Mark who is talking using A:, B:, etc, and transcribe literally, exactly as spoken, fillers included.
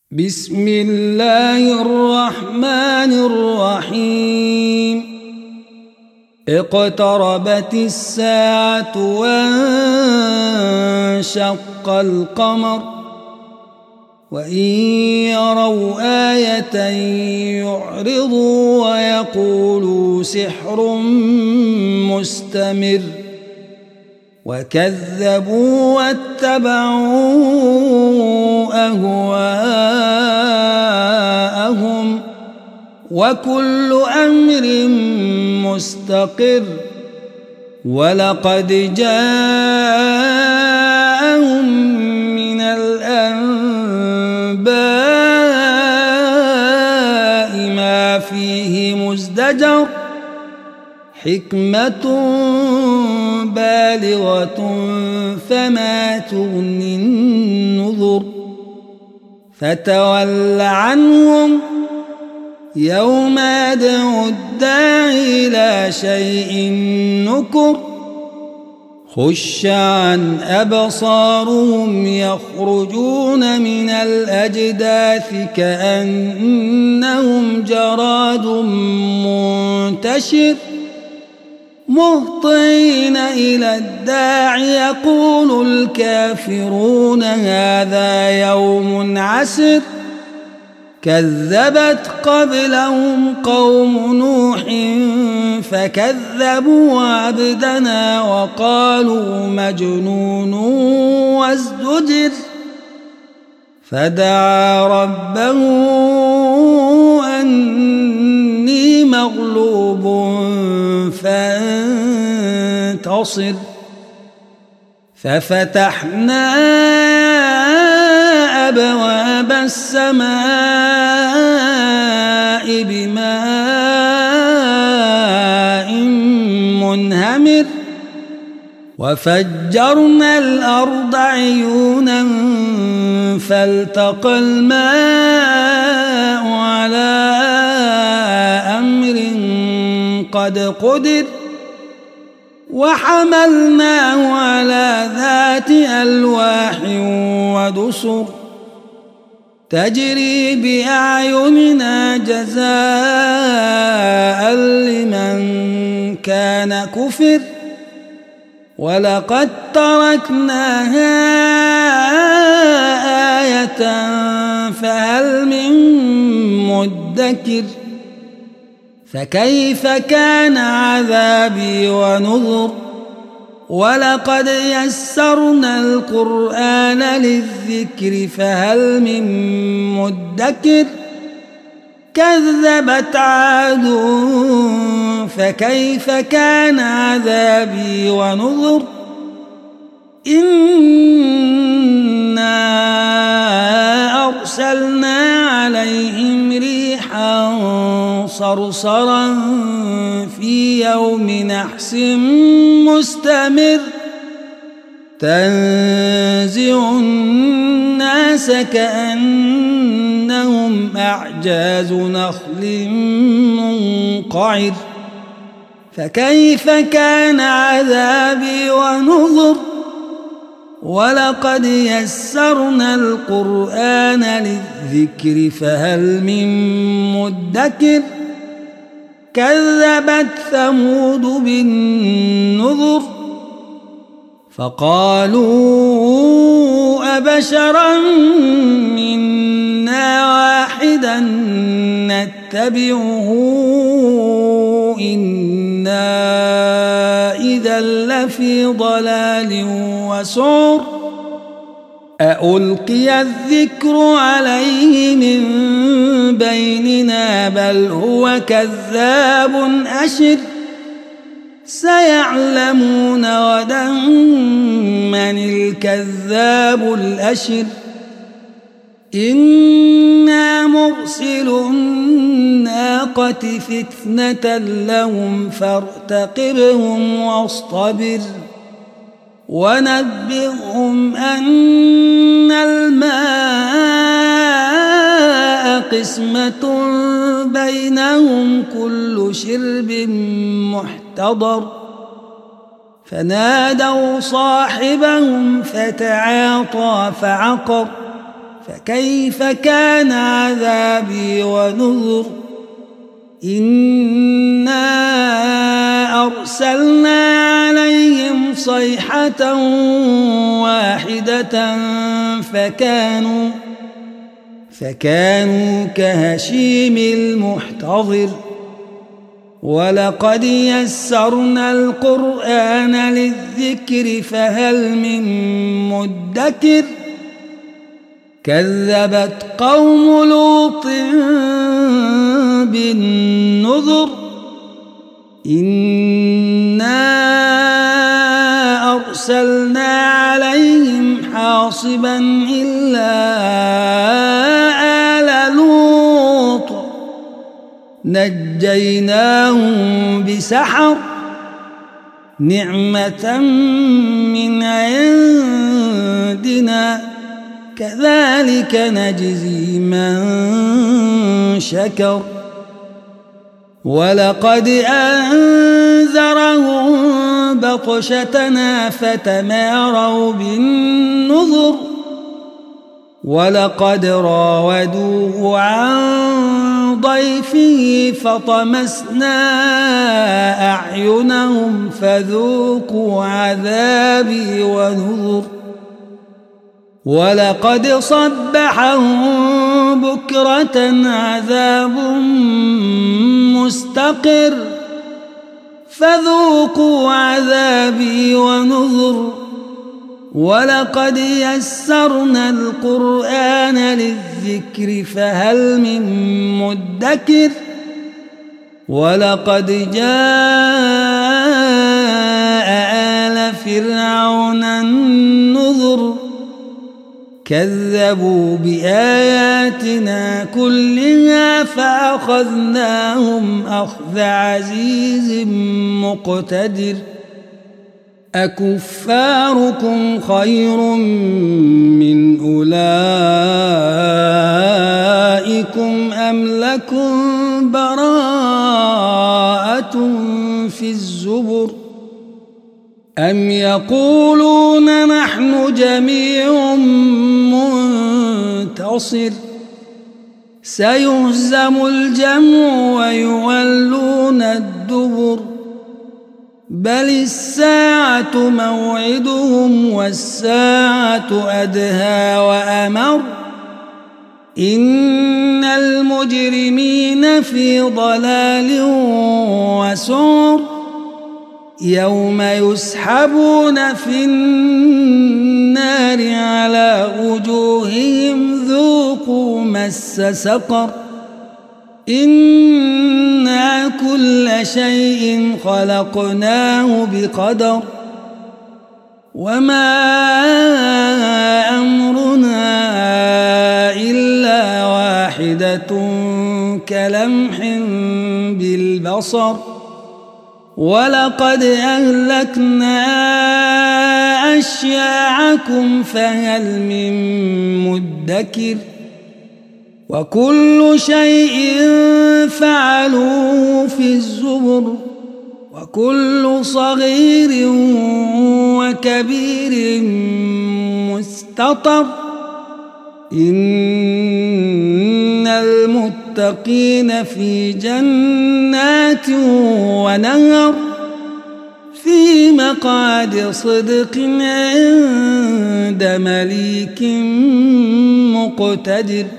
A: بسم الله الرحمن الرحيم اقتربت الساعة وانشق القمر وإن يروا آية يعرضوا ويقولوا سحر مستمر وكذبوا واتبعوا أهواءهم وكل أمر مستقر ولقد جاءهم من الأنباء ما فيه مزدجر حكمة بالغة فما تغني النذر فتول عنهم يوم يدعو الداعي إلى شيء نكر خش عن أبصارهم يخرجون من الأجداث كأنهم جراد منتشر مهطعين إلى الداعي يقول الكافرون هذا يوم عسر كذبت قبلهم قوم نوح فكذبوا عبدنا وقالوا مجنون وازدجر فدعا ربه أني مغلوب فانتصر ففتحنا أبواب السماء بماء منهمر وفجرنا الأرض عيونا فالتقى الماء على أمر قد قدر وحملناه على ذات ألواح ودسر تجري بأعيننا جزاء لمن كان كفر ولقد تركناها آية فهل من مدكر فكيف كان عذابي ونذر ولقد يسرنا القرآن للذكر فهل من مدكر كذبت عاد فكيف كان عذابي ونذر إنا أرسلنا عليهم ريحا صرصرا في يوم نحس مستمر تنزع الناس كأنهم أعجاز نخل منقعر فكيف كان عذابي ونذر ولقد يسرنا القرآن للذكر فهل من مدكر كذبت ثمود بالنذر فقالوا أبشرا منا واحدا نتبعه إنا إذا لفي ضلال وسعر أألقي الذكر عليه من بيننا بل هو كذاب أشر سيعلمون غدا من الكذاب الأشر إنا مرسل الناقة فتنة لهم فارتقبهم واصطبر ونبئهم أن الماء قسمة بينهم كل شرب محتضر فنادوا صاحبهم فتعاطى فعقر فكيف كان عذابي ونذر إنا أرسلنا عليهم صيحة واحدة فكانوا فكانوا كهشيم المحتضر ولقد يسرنا القرآن للذكر فهل من مدكر كذبت قوم لوط بالنذر إنا أرسلنا عليهم حاصبا إلا آل لوط نجيناهم بسحر نعمة من عندنا كذلك نجزي من شكر ولقد أنذرهم بطشتنا فتماروا بالنذر ولقد راودوه عن ضيفه فطمسنا أعينهم فذوقوا عذابي ونذر ولقد صبحهم بكرة عذاب مستقر فذوقوا عذابي ونذر ولقد يسرنا القرآن للذكر فهل من مدكر ولقد جاء آل فرعون النذر كذبوا بآياتنا كلها فأخذناهم أخذ عزيز مقتدر أكفاركم خير من أولئكم أم لكم براءة في الزبر أم يقولون نحن جميع منتصر سيهزم الجمع ويولون الدبر بل الساعة موعدهم والساعة أدهى وأمر إن المجرمين في ضلال وسعر يوم يسحبون في النار على وجوههم ذوقوا مس سقر إنا كل شيء خلقناه بقدر وما أمرنا إلا واحدة كلمح بالبصر ولقد أهلكنا أشياعكم فهل من مدكر وكل شيء فعلوه في الزبر وكل صغير وكبير مستطر إن المتقين في جنات ونهر في مقعد صدق عند مليك مقتدر